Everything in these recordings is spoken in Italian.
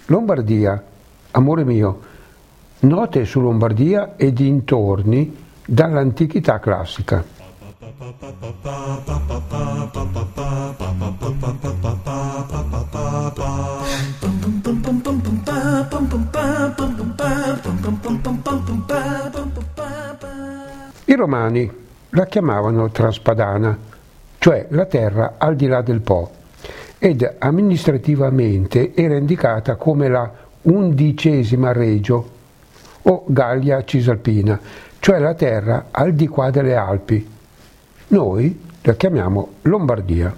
Lombardia, amore mio, note su Lombardia e dintorni dall'antichità classica. I romani la chiamavano Transpadana, cioè la terra al di là del Po, ed amministrativamente era indicata come la 11ª Regio o Gallia Cisalpina, cioè la terra al di qua delle Alpi. Noi la chiamiamo Lombardia.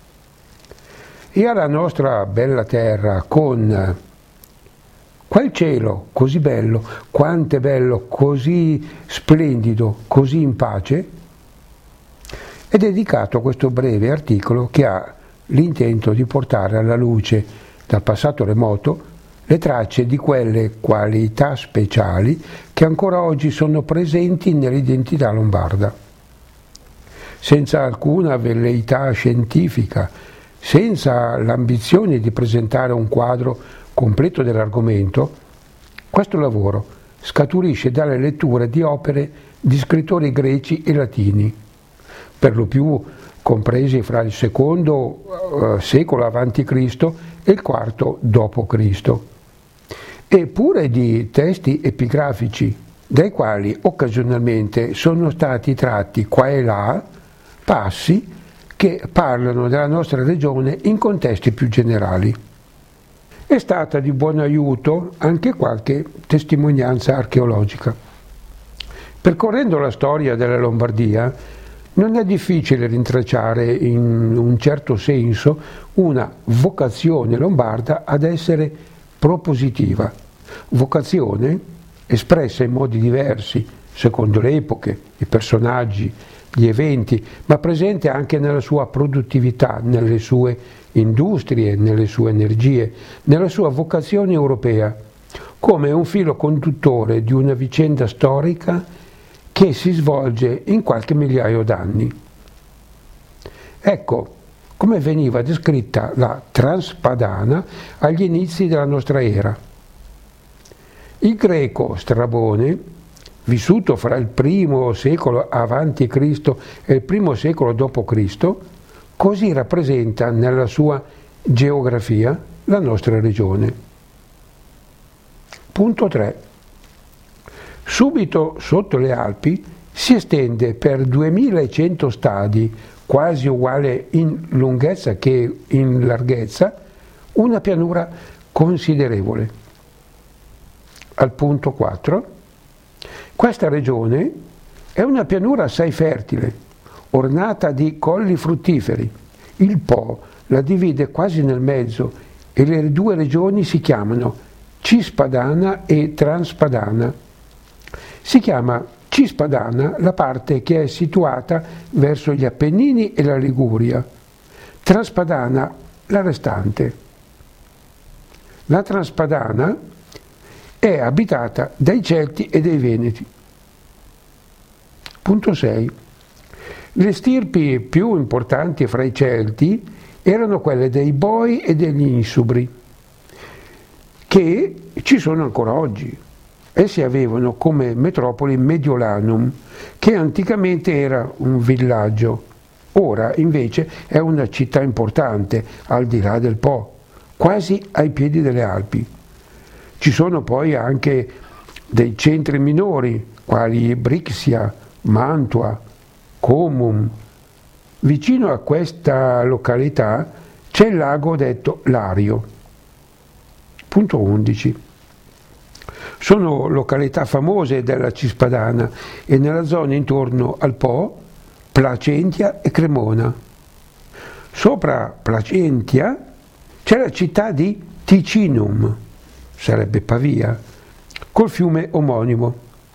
E alla nostra bella terra, con quel cielo così bello, quanto è bello, così splendido, così in pace, è dedicato questo breve articolo che ha l'intento di portare alla luce dal passato remoto le tracce di quelle qualità speciali che ancora oggi sono presenti nell'identità lombarda. Senza alcuna velleità scientifica, senza l'ambizione di presentare un quadro completo dell'argomento, questo lavoro scaturisce dalle letture di opere di scrittori greci e latini, per lo più compresi fra il secondo secolo a.C. e il IV d.C., e pure di testi epigrafici, dai quali occasionalmente sono stati tratti qua e là passi che parlano della nostra regione in contesti più generali. È stata di buon aiuto anche qualche testimonianza archeologica. Percorrendo la storia della Lombardia, non è difficile rintracciare in un certo senso una vocazione lombarda ad essere propositiva, vocazione espressa in modi diversi, secondo le epoche, i personaggi, gli eventi, ma presente anche nella sua produttività, nelle sue industrie, nelle sue energie, nella sua vocazione europea, come un filo conduttore di una vicenda storica che si svolge in qualche migliaio d'anni. Ecco come veniva descritta la Transpadana agli inizi della nostra era. Il greco Strabone, vissuto fra il I secolo avanti Cristo e il I secolo d.C., così rappresenta nella sua geografia la nostra regione. Punto 3. Subito sotto le Alpi si estende per 2100 stadi, quasi uguale in lunghezza che in larghezza, una pianura considerevole. Al punto 4, questa regione è una pianura assai fertile, ornata di colli fruttiferi. Il Po la divide quasi nel mezzo e le due regioni si chiamano Cispadana e Transpadana. Si chiama Cispadana la parte che è situata verso gli Appennini e la Liguria, Transpadana la restante. La Transpadana è abitata dai Celti e dai Veneti. Punto 6. Le stirpi più importanti fra i Celti erano quelle dei Boi e degli Insubri, che ci sono ancora oggi. Essi avevano come metropoli Mediolanum, che anticamente era un villaggio, ora invece è una città importante al di là del Po, quasi ai piedi delle Alpi. Ci sono poi anche dei centri minori, quali Brixia, Mantua, Comum. Vicino a questa località c'è il lago detto Lario. Punto 11. Sono località famose della Cispadana e nella zona intorno al Po, Placentia e Cremona. Sopra Placentia c'è la città di Ticinum, sarebbe Pavia, col fiume omonimo.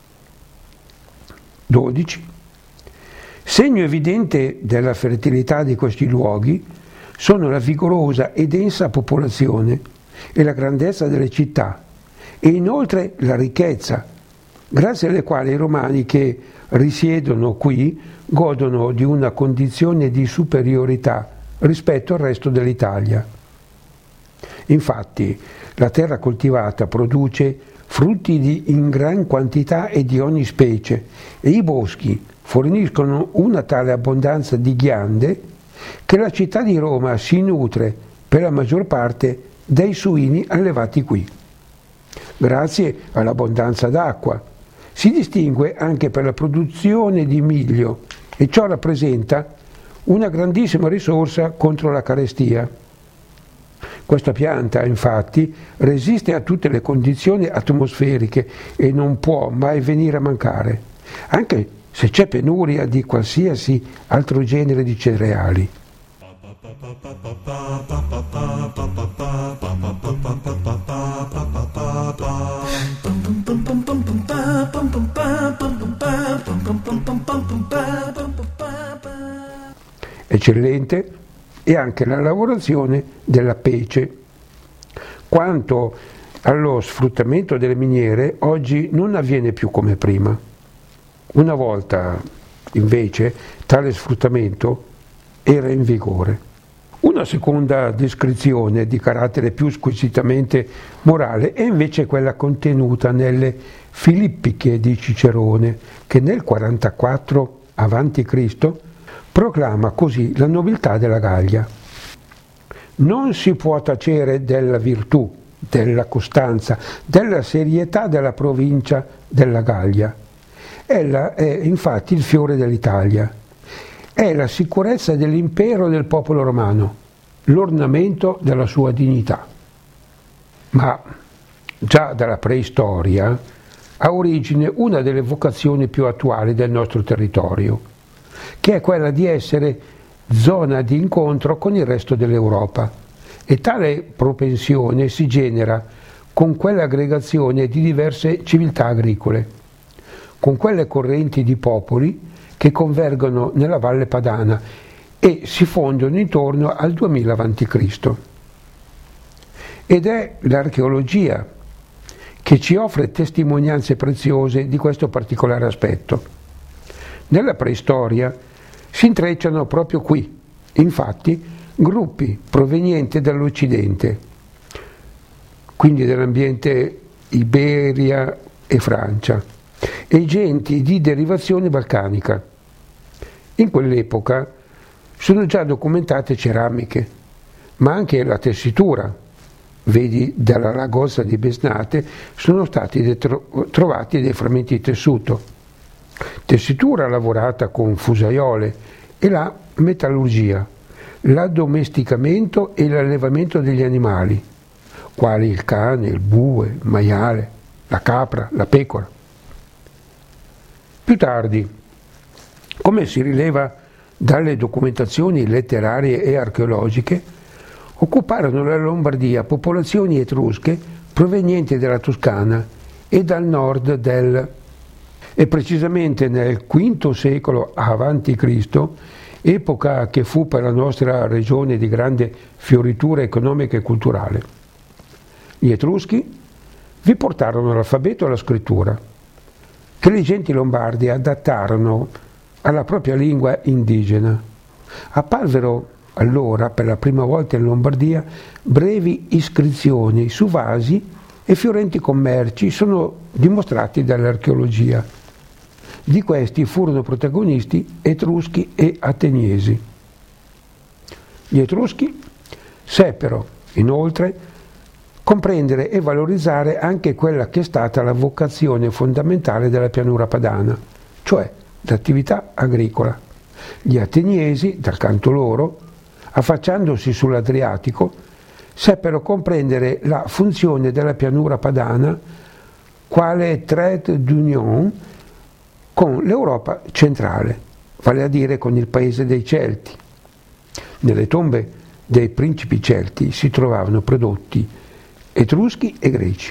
12. Segno evidente della fertilità di questi luoghi sono la vigorosa e densa popolazione e la grandezza delle città, e inoltre la ricchezza, grazie alle quali i romani che risiedono qui godono di una condizione di superiorità rispetto al resto dell'Italia. Infatti, la terra coltivata produce frutti in gran quantità e di ogni specie, e i boschi forniscono una tale abbondanza di ghiande che la città di Roma si nutre per la maggior parte dai suini allevati qui. Grazie all'abbondanza d'acqua si distingue anche per la produzione di miglio, e ciò rappresenta una grandissima risorsa contro la carestia. Questa pianta, infatti, resiste a tutte le condizioni atmosferiche e non può mai venire a mancare, anche se c'è penuria di qualsiasi altro genere di cereali. Eccellente è anche la lavorazione della pece. Quanto allo sfruttamento delle miniere, oggi non avviene più come prima. Una volta, invece, tale sfruttamento era in vigore. Una seconda descrizione di carattere più squisitamente morale è invece quella contenuta nelle Filippiche di Cicerone, che nel 44 a.C. proclama così la nobiltà della Gallia. Non si può tacere della virtù, della costanza, della serietà della provincia della Gallia. Ella è infatti il fiore dell'Italia. È la sicurezza dell'impero del popolo romano, l'ornamento della sua dignità. Ma già dalla preistoria ha origine una delle vocazioni più attuali del nostro territorio, che è quella di essere zona di incontro con il resto dell'Europa, e tale propensione si genera con quell'aggregazione di diverse civiltà agricole, con quelle correnti di popoli che convergono nella Valle Padana e si fondono intorno al 2000 a.C. Ed è l'archeologia che ci offre testimonianze preziose di questo particolare aspetto. Nella preistoria si intrecciano proprio qui, infatti, gruppi provenienti dall'Occidente, quindi dell'ambiente Iberia e Francia, e genti di derivazione balcanica. In quell'epoca sono già documentate ceramiche, ma anche la tessitura. Vedi dalla Lagossa di Besnate sono stati trovati dei frammenti di tessuto. Tessitura lavorata con fusaiole e la metallurgia, l'addomesticamento e l'allevamento degli animali, quali il cane, il bue, il maiale, la capra, la pecora. Più tardi, come si rileva dalle documentazioni letterarie e archeologiche, occuparono la Lombardia popolazioni etrusche provenienti dalla Toscana e dal nord e precisamente nel V secolo a.C., epoca che fu per la nostra regione di grande fioritura economica e culturale. Gli Etruschi vi portarono l'alfabeto e la scrittura, che le genti lombardi adattarono alla propria lingua indigena. Apparvero allora per la prima volta in Lombardia brevi iscrizioni su vasi e fiorenti commerci sono dimostrati dall'archeologia. Di questi furono protagonisti etruschi e ateniesi. Gli etruschi seppero, inoltre, comprendere e valorizzare anche quella che è stata la vocazione fondamentale della pianura padana, cioè l'attività agricola. Gli ateniesi, dal canto loro, affacciandosi sull'Adriatico, seppero comprendere la funzione della pianura padana quale trait d'union con l'Europa centrale, vale a dire con il paese dei Celti. Nelle tombe dei principi celti si trovavano prodotti etruschi e greci.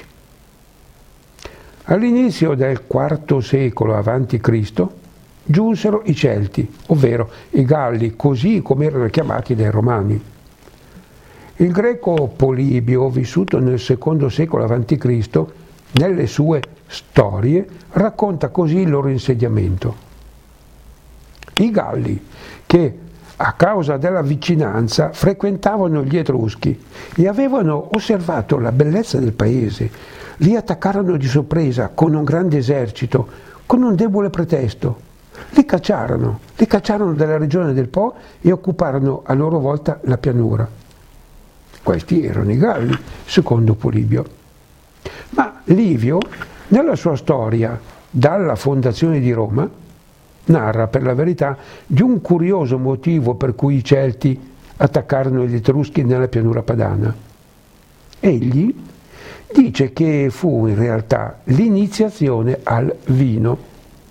All'inizio del IV secolo a.C. giunsero i Celti, ovvero i Galli, così come erano chiamati dai Romani. Il greco Polibio, vissuto nel II secolo a.C., nelle sue storie racconta così il loro insediamento. I Galli, che a causa della vicinanza, frequentavano gli Etruschi e avevano osservato la bellezza del paese. Li attaccarono di sorpresa con un grande esercito, con un debole pretesto. Li cacciarono dalla regione del Po e occuparono a loro volta la pianura. Questi erano i Galli, secondo Polibio. Ma Livio, nella sua storia dalla fondazione di Roma, narra per la verità di un curioso motivo per cui i Celti attaccarono gli Etruschi nella pianura padana. Egli dice che fu in realtà l'iniziazione al vino.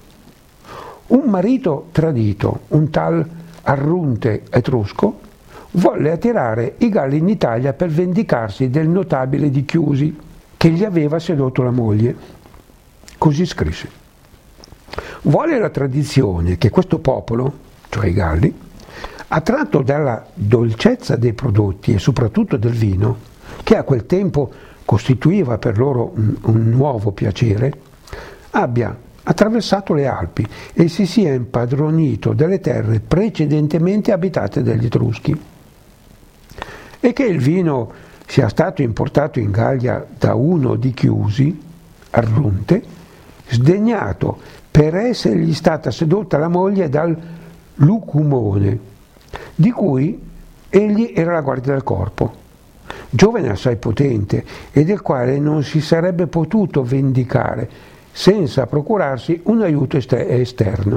Un marito tradito, un tal Arrunte etrusco, volle attirare i Galli in Italia per vendicarsi del notabile di Chiusi che gli aveva sedotto la moglie. Così scrisse: vuole la tradizione che questo popolo, cioè i Galli, attratto dalla dolcezza dei prodotti e soprattutto del vino, che a quel tempo costituiva per loro un nuovo piacere, abbia attraversato le Alpi e si sia impadronito delle terre precedentemente abitate dagli Etruschi, e che il vino sia stato importato in Gallia da uno di Chiusi, Arrunte, sdegnato per essergli stata sedotta la moglie dal Lucumone, di cui egli era la guardia del corpo, giovane assai potente e del quale non si sarebbe potuto vendicare senza procurarsi un aiuto esterno.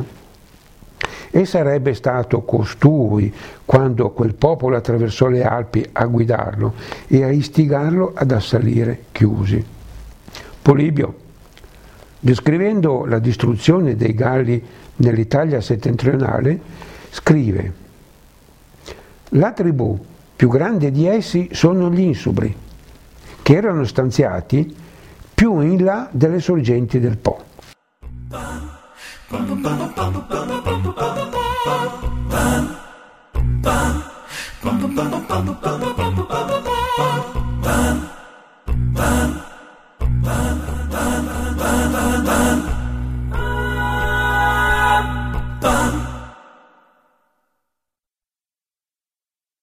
E sarebbe stato costui, quando quel popolo attraversò le Alpi, a guidarlo e a istigarlo ad assalire Chiusi. Polibio, descrivendo la distruzione dei Galli nell'Italia settentrionale, scrive: la tribù più grande di essi sono gli Insubri, che erano stanziati più in là delle sorgenti del Po.